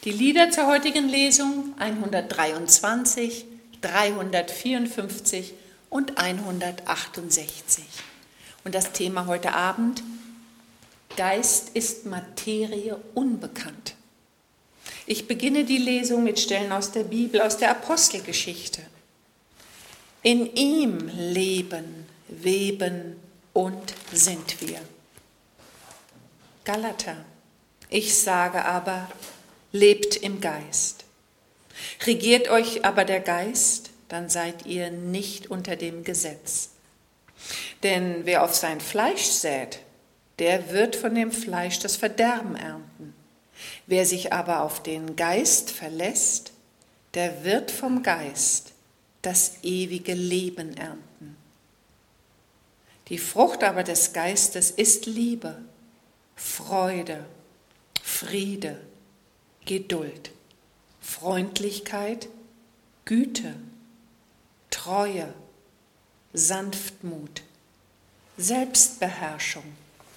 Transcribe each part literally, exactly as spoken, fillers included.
Die Lieder zur heutigen Lesung hundertdreiundzwanzig, dreihundertvierundfünfzig und hundertachtundsechzig. Und das Thema heute Abend: Geist ist Materie unbekannt. Ich beginne die Lesung mit Stellen aus der Bibel, aus der Apostelgeschichte. In ihm leben, weben und sind wir. Galater. Ich sage aber, lebt im Geist. Regiert euch aber der Geist, dann seid ihr nicht unter dem Gesetz. Denn wer auf sein Fleisch sät, der wird von dem Fleisch das Verderben ernten. Wer sich aber auf den Geist verlässt, der wird vom Geist das ewige Leben ernten. Die Frucht aber des Geistes ist Liebe, Freude, Friede, Geduld, Freundlichkeit, Güte, Treue, Sanftmut, Selbstbeherrschung.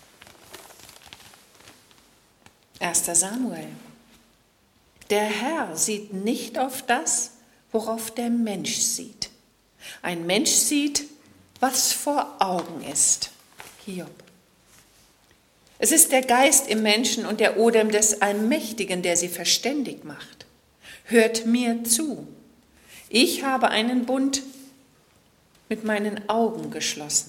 erster Samuel. Der Herr sieht nicht auf das, worauf der Mensch sieht. Ein Mensch sieht, was vor Augen ist. Hiob. Es ist der Geist im Menschen und der Odem des Allmächtigen, der sie verständig macht. Hört mir zu. Ich habe einen Bund mit meinen Augen geschlossen.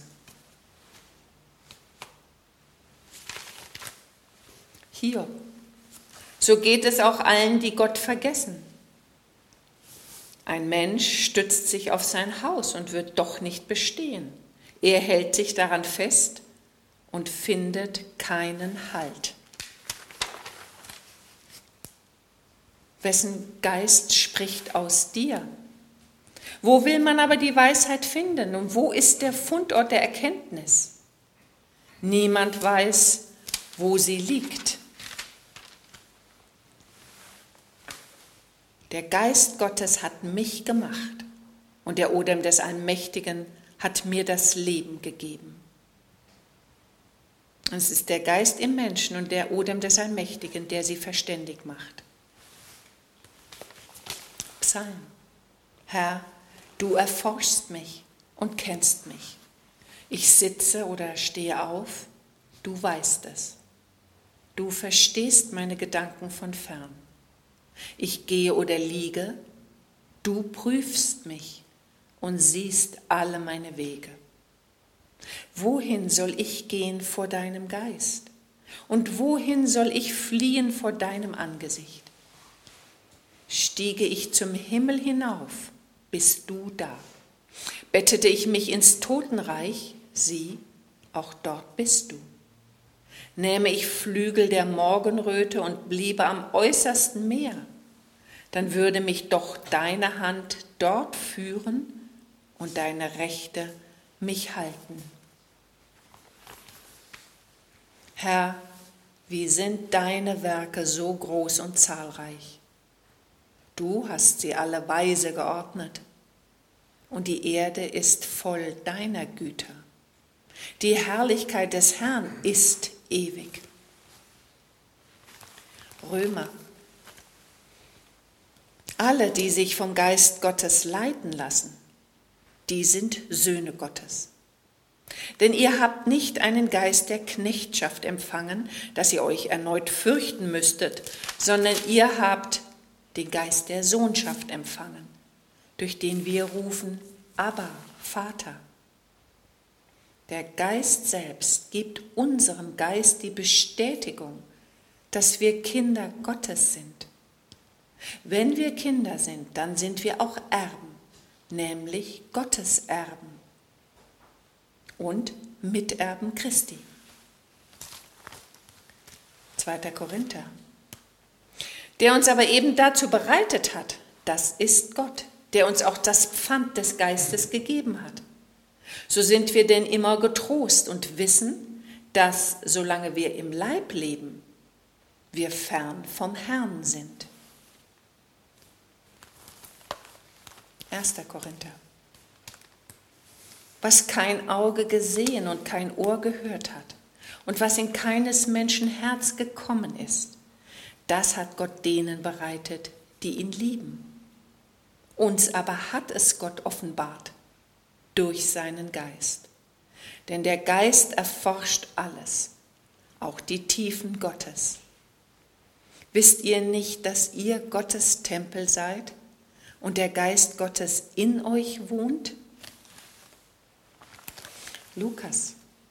Hiob. So geht es auch allen, die Gott vergessen. Ein Mensch stützt sich auf sein Haus und wird doch nicht bestehen. Er hält sich daran fest und findet keinen Halt. Wessen Geist spricht aus dir? Wo will man aber die Weisheit finden und wo ist der Fundort der Erkenntnis? Niemand weiß, wo sie liegt. Der Geist Gottes hat mich gemacht und der Odem des Allmächtigen hat mir das Leben gegeben. Es ist der Geist im Menschen und der Odem des Allmächtigen, der sie verständig macht. Psalm. Herr, du erforschst mich und kennst mich. Ich sitze oder stehe auf, du weißt es. Du verstehst meine Gedanken von fern. Ich gehe oder liege, du prüfst mich und siehst alle meine Wege. Wohin soll ich gehen vor deinem Geist? Und wohin soll ich fliehen vor deinem Angesicht? Stiege ich zum Himmel hinauf, bist du da. Bettete ich mich ins Totenreich, sieh, auch dort bist du. Nähme ich Flügel der Morgenröte und bliebe am äußersten Meer, dann würde mich doch deine Hand dort führen und deine Rechte mich halten. Herr, wie sind deine Werke so groß und zahlreich? Du hast sie alle weise geordnet und die Erde ist voll deiner Güter. Die Herrlichkeit des Herrn ist ewig. Römer. Alle, die sich vom Geist Gottes leiten lassen, die sind Söhne Gottes. Denn ihr habt nicht einen Geist der Knechtschaft empfangen, dass ihr euch erneut fürchten müsstet, sondern ihr habt den Geist der Sohnschaft empfangen, durch den wir rufen, Abba, Vater. Der Geist selbst gibt unserem Geist die Bestätigung, dass wir Kinder Gottes sind. Wenn wir Kinder sind, dann sind wir auch Erben, nämlich Gottes Erben und Miterben Christi. zweiter Korinther. Der uns aber eben dazu bereitet hat, das ist Gott, der uns auch das Pfand des Geistes gegeben hat. So sind wir denn immer getrost und wissen, dass, solange wir im Leib leben, wir fern vom Herrn sind. erster Korinther. Was kein Auge gesehen und kein Ohr gehört hat und was in keines Menschen Herz gekommen ist, Das hat Gott denen bereitet, die ihn lieben. Uns aber hat es Gott offenbart durch seinen Geist. Denn der Geist erforscht alles, auch die Tiefen Gottes. Wisst ihr nicht, dass ihr Gottes Tempel seid und der Geist Gottes in euch wohnt? Lukas.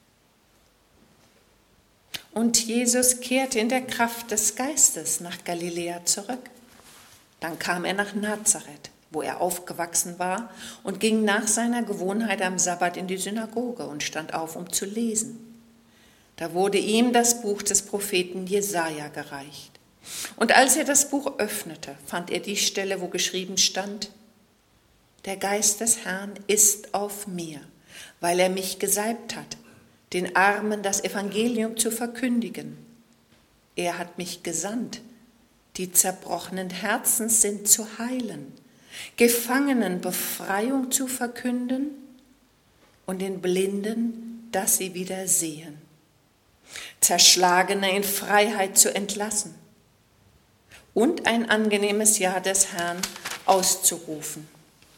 Und Jesus kehrte in der Kraft des Geistes nach Galiläa zurück. Dann kam er nach Nazareth, wo er aufgewachsen war, und ging nach seiner Gewohnheit am Sabbat in die Synagoge und stand auf, um zu lesen. Da wurde ihm das Buch des Propheten Jesaja gereicht. Und als er das Buch öffnete, fand er die Stelle, wo geschrieben stand: Der Geist des Herrn ist auf mir, weil er mich gesalbt hat, den Armen das Evangelium zu verkündigen. Er hat mich gesandt, die zerbrochenen Herzens sind, zu heilen, Gefangenen Befreiung zu verkünden und den Blinden, dass sie wieder sehen, Zerschlagene in Freiheit zu entlassen und ein angenehmes Jahr des Herrn auszurufen.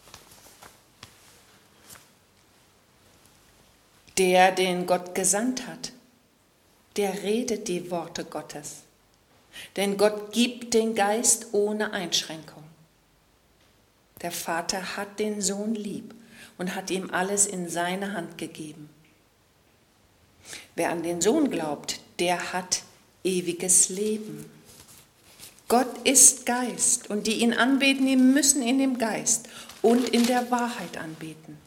Der, den Gott gesandt hat, der redet die Worte Gottes. Denn Gott gibt den Geist ohne Einschränkung. Der Vater hat den Sohn lieb und hat ihm alles in seine Hand gegeben. Wer an den Sohn glaubt, der hat ewiges Leben. Gott ist Geist und die ihn anbeten, die müssen in dem Geist und in der Wahrheit anbeten.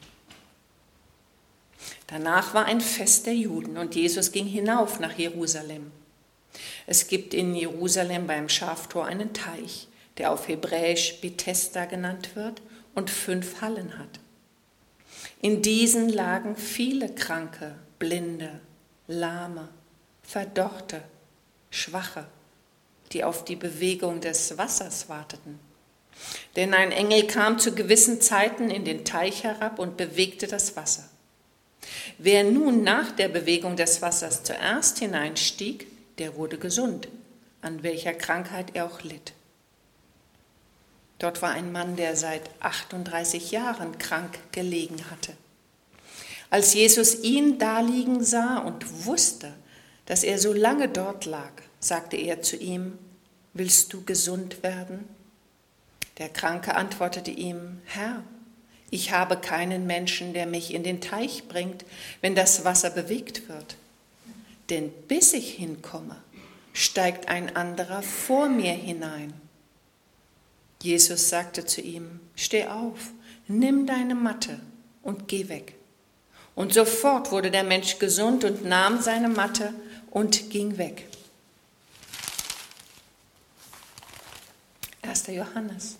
Danach war ein Fest der Juden und Jesus ging hinauf nach Jerusalem. Es gibt in Jerusalem beim Schaftor einen Teich, der auf Hebräisch Bethesda genannt wird und fünf Hallen hat. In diesen lagen viele Kranke, Blinde, Lahme, Verdorrte, Schwache, die auf die Bewegung des Wassers warteten. Denn ein Engel kam zu gewissen Zeiten in den Teich herab und bewegte das Wasser. Wer nun nach der Bewegung des Wassers zuerst hineinstieg, der wurde gesund, an welcher Krankheit er auch litt. Dort war ein Mann, der seit achtunddreißig Jahren krank gelegen hatte. Als Jesus ihn daliegen sah und wusste, dass er so lange dort lag, sagte er zu ihm: Willst du gesund werden? Der Kranke antwortete ihm: Herr, ich habe keinen Menschen, der mich in den Teich bringt, wenn das Wasser bewegt wird. Denn bis ich hinkomme, steigt ein anderer vor mir hinein. Jesus sagte zu ihm: Steh auf, nimm deine Matte und geh weg. Und sofort wurde der Mensch gesund und nahm seine Matte und ging weg. erster Johannes.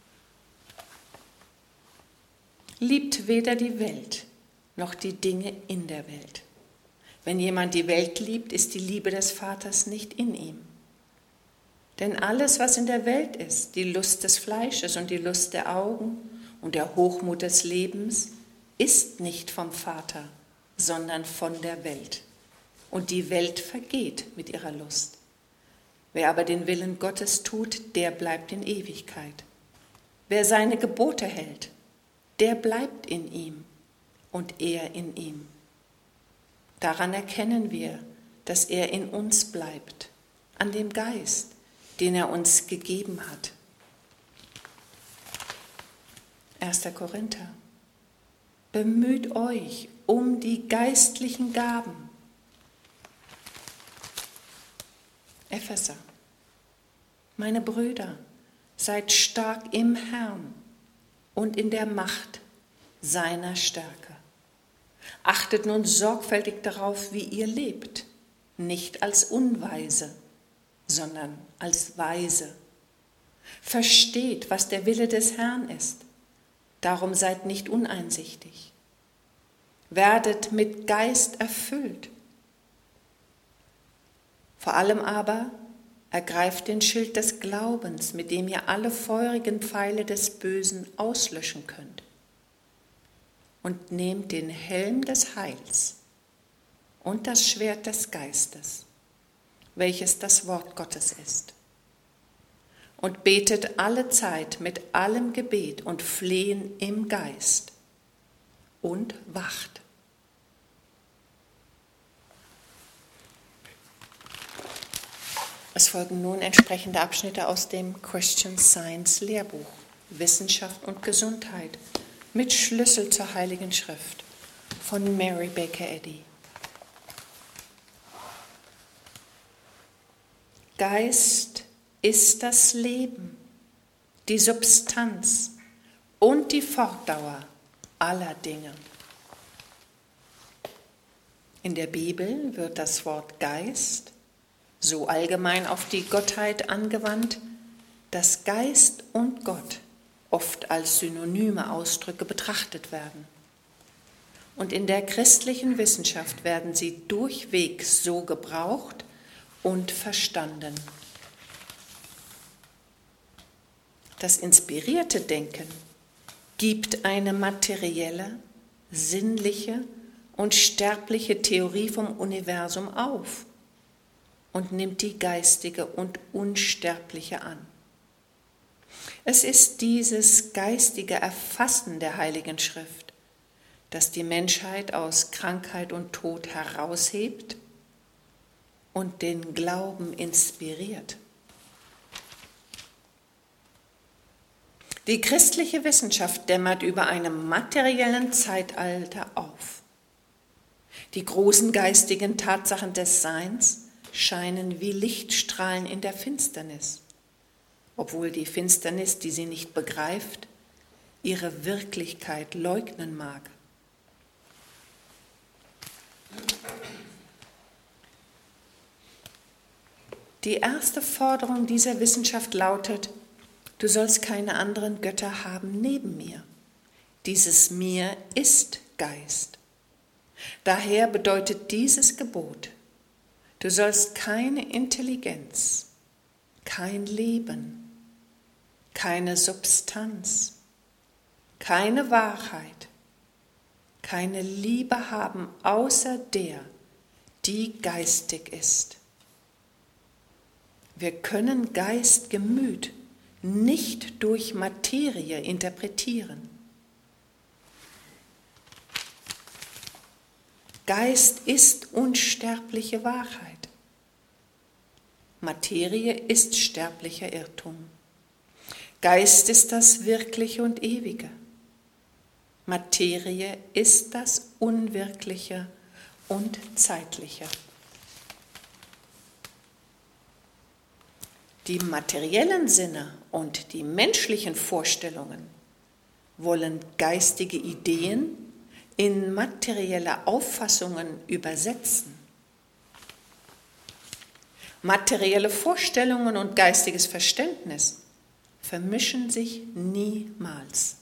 Liebt weder die Welt noch die Dinge in der Welt. Wenn jemand die Welt liebt, ist die Liebe des Vaters nicht in ihm. Denn alles, was in der Welt ist, die Lust des Fleisches und die Lust der Augen und der Hochmut des Lebens, ist nicht vom Vater, sondern von der Welt. Und die Welt vergeht mit ihrer Lust. Wer aber den Willen Gottes tut, der bleibt in Ewigkeit. Wer seine Gebote hält, der bleibt in ihm und er in ihm. Daran erkennen wir, dass er in uns bleibt, an dem Geist, den er uns gegeben hat. erster Korinther. Bemüht euch um die geistlichen Gaben. Epheser. Meine Brüder, seid stark im Herrn und in der Macht seiner Stärke. Achtet nun sorgfältig darauf, wie ihr lebt, nicht als Unweise, sondern als Weise. Versteht, was der Wille des Herrn ist, darum seid nicht uneinsichtig. Werdet mit Geist erfüllt. Vor allem aber ergreift den Schild des Glaubens, mit dem ihr alle feurigen Pfeile des Bösen auslöschen könnt. Und nehmt den Helm des Heils und das Schwert des Geistes, welches das Wort Gottes ist. und betet alle Zeit mit allem Gebet und Flehen im Geist und wacht. Es folgen nun entsprechende Abschnitte aus dem Christian Science Lehrbuch Wissenschaft und Gesundheit mit Schlüssel zur Heiligen Schrift von Mary Baker Eddy. Geist ist das Leben, die Substanz und die Fortdauer aller Dinge. In der Bibel wird das Wort Geist so allgemein auf die Gottheit angewandt, dass Geist und Gott oft als synonyme Ausdrücke betrachtet werden. Und in der christlichen Wissenschaft werden sie durchweg so gebraucht und verstanden. Das inspirierte Denken gibt eine materielle, sinnliche und sterbliche Theorie vom Universum auf und nimmt die geistige und unsterbliche an. Es ist dieses geistige Erfassen der Heiligen Schrift, das die Menschheit aus Krankheit und Tod heraushebt und den Glauben inspiriert. Die christliche Wissenschaft dämmert über einem materiellen Zeitalter auf. Die großen geistigen Tatsachen des Seins scheinen wie Lichtstrahlen in der Finsternis, obwohl die Finsternis, die sie nicht begreift, ihre Wirklichkeit leugnen mag. Die erste Forderung dieser Wissenschaft lautet: Du sollst keine anderen Götter haben neben mir. Dieses Mir ist Geist. Daher bedeutet dieses Gebot: Du sollst keine Intelligenz, kein Leben, keine Substanz, keine Wahrheit, keine Liebe haben, außer der, die geistig ist. Wir können Geist, Gemüt nicht durch Materie interpretieren. Geist ist unsterbliche Wahrheit. Materie ist sterblicher Irrtum. Geist ist das Wirkliche und Ewige. Materie ist das Unwirkliche und Zeitliche. Die materiellen Sinne und die menschlichen Vorstellungen wollen geistige Ideen in materielle Auffassungen übersetzen. Materielle Vorstellungen und geistiges Verständnis vermischen sich niemals.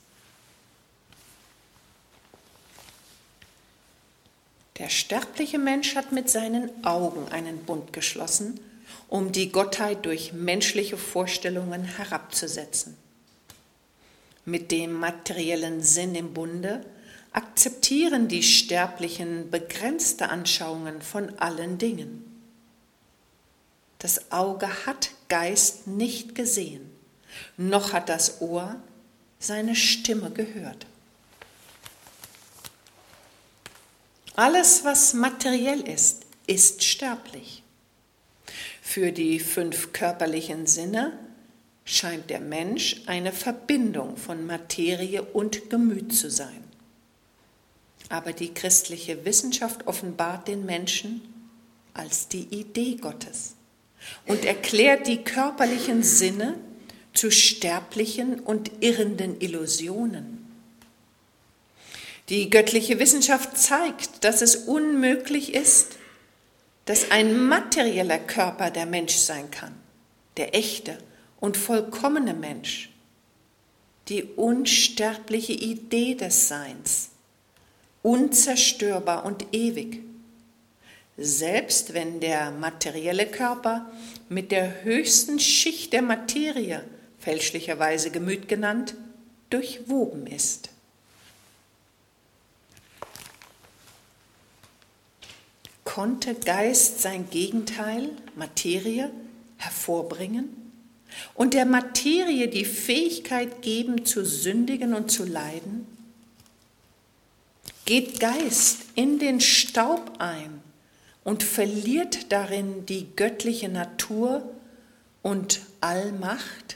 Der sterbliche Mensch hat mit seinen Augen einen Bund geschlossen, um die Gottheit durch menschliche Vorstellungen herabzusetzen. Mit dem materiellen Sinn im Bunde akzeptieren die Sterblichen begrenzte Anschauungen von allen Dingen. Das Auge hat Geist nicht gesehen, noch hat das Ohr seine Stimme gehört. Alles, was materiell ist, ist sterblich. Für die fünf körperlichen Sinne scheint der Mensch eine Verbindung von Materie und Gemüt zu sein. Aber die christliche Wissenschaft offenbart den Menschen als die Idee Gottes und erklärt die körperlichen Sinne zu sterblichen und irrenden Illusionen. Die göttliche Wissenschaft zeigt, dass es unmöglich ist, dass ein materieller Körper der Mensch sein kann, der echte und vollkommene Mensch, die unsterbliche Idee des Seins, unzerstörbar und ewig, selbst wenn der materielle Körper mit der höchsten Schicht der Materie, fälschlicherweise Gemüt genannt, durchwoben ist. Konnte Geist sein Gegenteil, Materie, hervorbringen, und der Materie die Fähigkeit geben, zu sündigen und zu leiden? Geht Geist in den Staub ein und verliert darin die göttliche Natur und Allmacht?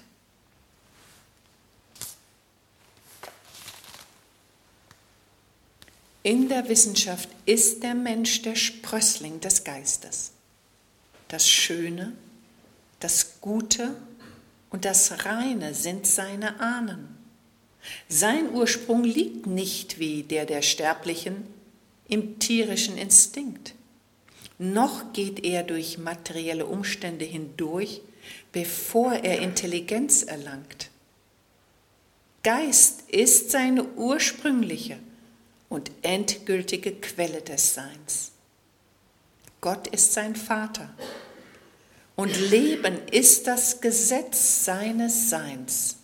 In der Wissenschaft ist der Mensch der Sprössling des Geistes. Das Schöne, das Gute und das Reine sind seine Ahnen. Sein Ursprung liegt nicht wie der der Sterblichen im tierischen Instinkt. Noch geht er durch materielle Umstände hindurch, bevor er Intelligenz erlangt. Geist ist seine ursprüngliche und endgültige Quelle des Seins. Gott ist sein Vater und Leben ist das Gesetz seines Seins.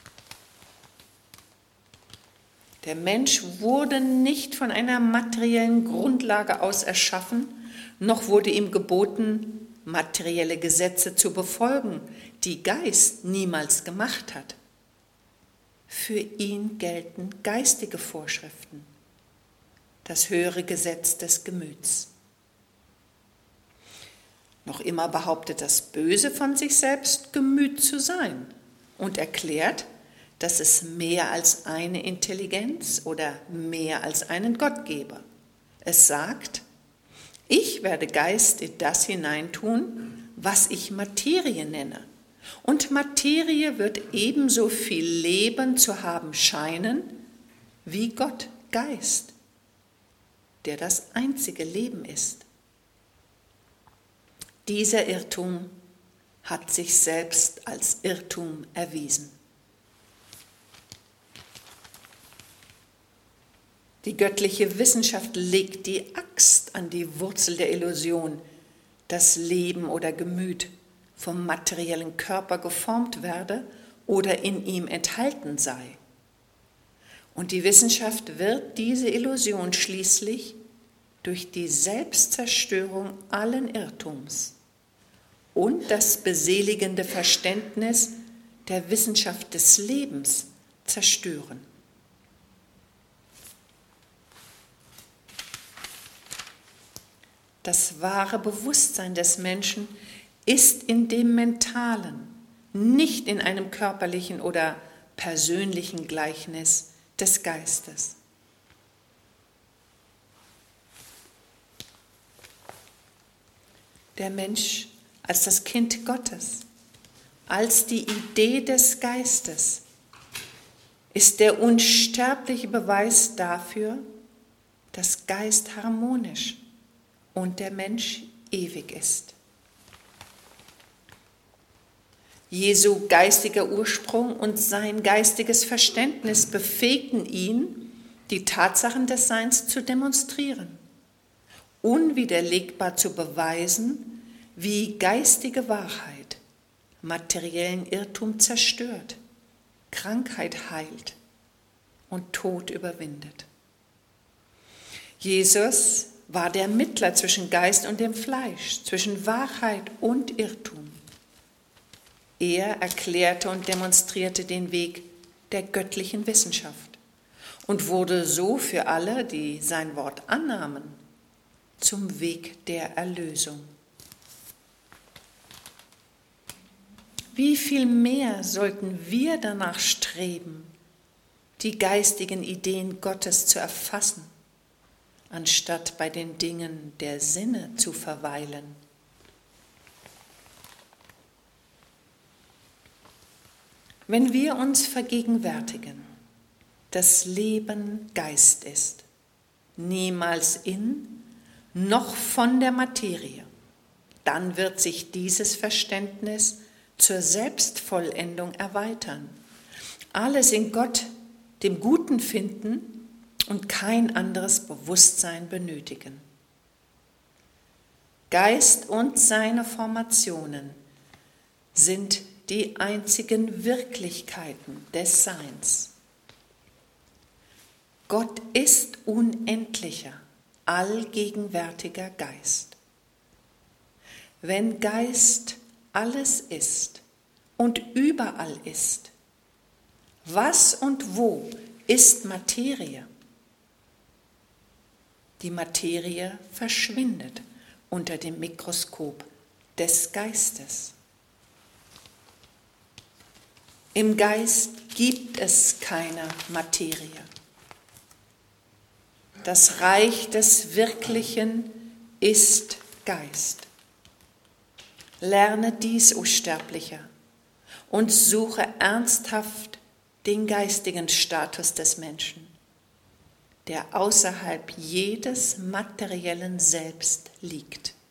Der Mensch wurde nicht von einer materiellen Grundlage aus erschaffen, noch wurde ihm geboten, materielle Gesetze zu befolgen, die Geist niemals gemacht hat. Für ihn gelten geistige Vorschriften, das höhere Gesetz des Gemüts. Noch immer behauptet das Böse von sich selbst, Gemüt zu sein und erklärt, dass es mehr als eine Intelligenz oder mehr als einen Gott gebe. Es sagt, ich werde Geist in das hineintun, was ich Materie nenne. Und Materie wird ebenso viel Leben zu haben scheinen, wie Gott Geist, der das einzige Leben ist. Dieser Irrtum hat sich selbst als Irrtum erwiesen. Die göttliche Wissenschaft legt die Axt an die Wurzel der Illusion, dass Leben oder Gemüt vom materiellen Körper geformt werde oder in ihm enthalten sei. Und die Wissenschaft wird diese Illusion schließlich durch die Selbstzerstörung allen Irrtums und das beseligende Verständnis der Wissenschaft des Lebens zerstören. Das wahre Bewusstsein des Menschen ist in dem Mentalen, nicht in einem körperlichen oder persönlichen Gleichnis des Geistes. Der Mensch als das Kind Gottes, als die Idee des Geistes, ist der unsterbliche Beweis dafür, dass Geist harmonisch und der Mensch ewig ist. Jesu geistiger Ursprung und sein geistiges Verständnis befähigten ihn, die Tatsachen des Seins zu demonstrieren, unwiderlegbar zu beweisen, wie geistige Wahrheit materiellen Irrtum zerstört, Krankheit heilt und Tod überwindet. Jesus war der Mittler zwischen Geist und dem Fleisch, zwischen Wahrheit und Irrtum. Er erklärte und demonstrierte den Weg der göttlichen Wissenschaft und wurde so für alle, die sein Wort annahmen, zum Weg der Erlösung. Wie viel mehr sollten wir danach streben, die geistigen Ideen Gottes zu erfassen, anstatt bei den Dingen der Sinne zu verweilen. Wenn wir uns vergegenwärtigen, dass Leben Geist ist, niemals in noch von der Materie, dann wird sich dieses Verständnis zur Selbstvollendung erweitern, alles in Gott, dem Guten finden und kein anderes Bewusstsein benötigen. Geist und seine Formationen sind die einzigen Wirklichkeiten des Seins. Gott ist unendlicher, allgegenwärtiger Geist. Wenn Geist alles ist und überall ist. Was und wo ist Materie? Die Materie verschwindet unter dem Mikroskop des Geistes. Im Geist gibt es keine Materie. Das Reich des Wirklichen ist Geist. Lerne dies, o Sterblicher, und suche ernsthaft den geistigen Status des Menschen, der außerhalb jedes materiellen Selbst liegt.